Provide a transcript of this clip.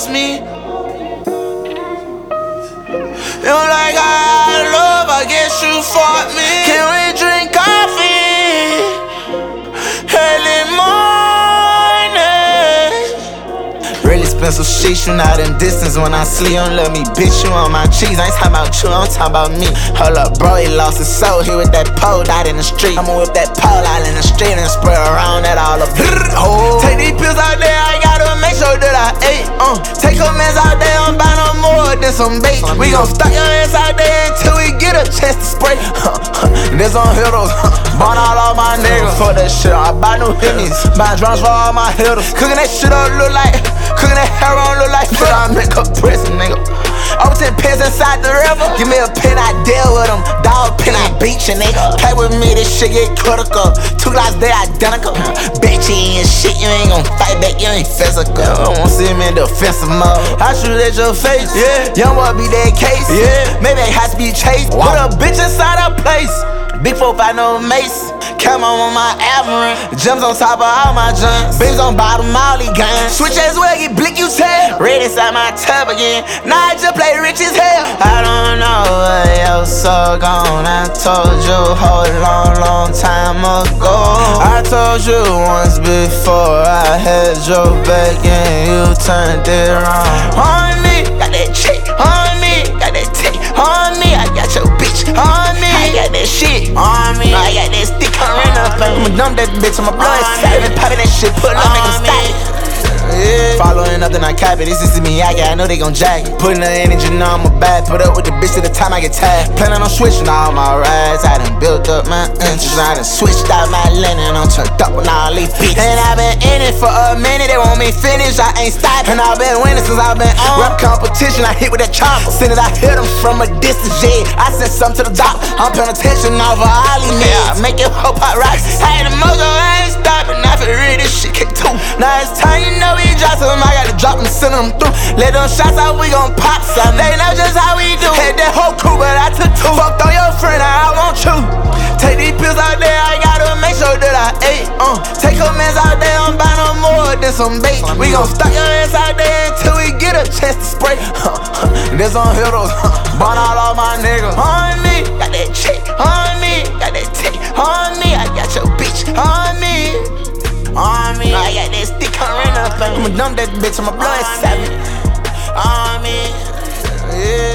lost me. You like I love, I guess you fought me. Can we drink coffee early morning? Really expensive shit, you not in distance when I sleep. Don't love me, bitch, you on my cheeks. I ain't talking about you, I'm talking about me. Hold up, bro, he lost his soul. He with that pole out in the street. I'ma whip that pole out in the street and spread around that all up. Oh. Take these pills out there, I gotta make sure that I ate. Take a mess out there, I'm buy no more than some bait. We gon' stock your ass out there until we get a chance to spray. This on hitters, burn all my niggas. For that shit, I buy new hitties, buy drums for all my hitters. Cooking that shit up look like, cooking that hair on look like foot. I make a prison, nigga. Over 10 pins inside the river. Give me a pin, I deal with them. Dog pin, I beat you, nigga. Play with me, this shit get critical. 2 lives, they identical. Bitch, you ain't shit, you ain't gon' fight back, you ain't physical. I won't see me in defensive mode. I shoot at your face, yeah. Young boy be that case, yeah. Maybe it has to be chased. Put a bitch inside a place. Big 4-5, no mace. Come on my Averin. Gems on top of all my junks. Bins on bottom, Molly guns. Switch as well, get blick, you tell. Red inside my tub again. Now I just play rich as hell. I don't know what else so gone. I told you a whole long time ago. I told you once before I had your back and you turned it wrong. On me, got that chick. On me, got that tick. On me, I got your bitch. On me, I got that shit. On me, I got that stick. I'ma dump that bitch on my blood. Savage, poppin' that shit, pull up, make 'em static. Yeah. Following up, then I cap it. This is me, I know they gon' jack it. Putting the energy on my back. Put up with the bitch to the time I get tagged. Planning on switching all my rides. I done built up my interest. I done switched out my linen. I'm turned up with all these beats. And I been in it for a minute. They want me finished, I ain't stopping. And I been winning since I been on rap competition. I hit with that chopper. Send it, I hit them from a distance, yeah. I sent something to the top. I'm paying attention over all these niggas. Make it whole pot rocks. I had the mojo, I ain't stopping. I feel real, this shit kick too. Now it's time, you know we drop some. I gotta drop them, send them through. Let them shots out, we gon' pop some. They know just how we do. Had that whole crew, but I took 2. Fucked on your friend, I want you. Take these pills out there, I gotta make sure that I ate. Take a mess out there, I'm buy no more than some bait. We gon' stock your ass out there until we get a chance to spray. This on hitters, burn all my niggas. On me, got that chick. On me, got that tick. On me, I got your bitch. On me. On me, I got that stick current up. I'ma dump that bitch on my blood. On me, yeah.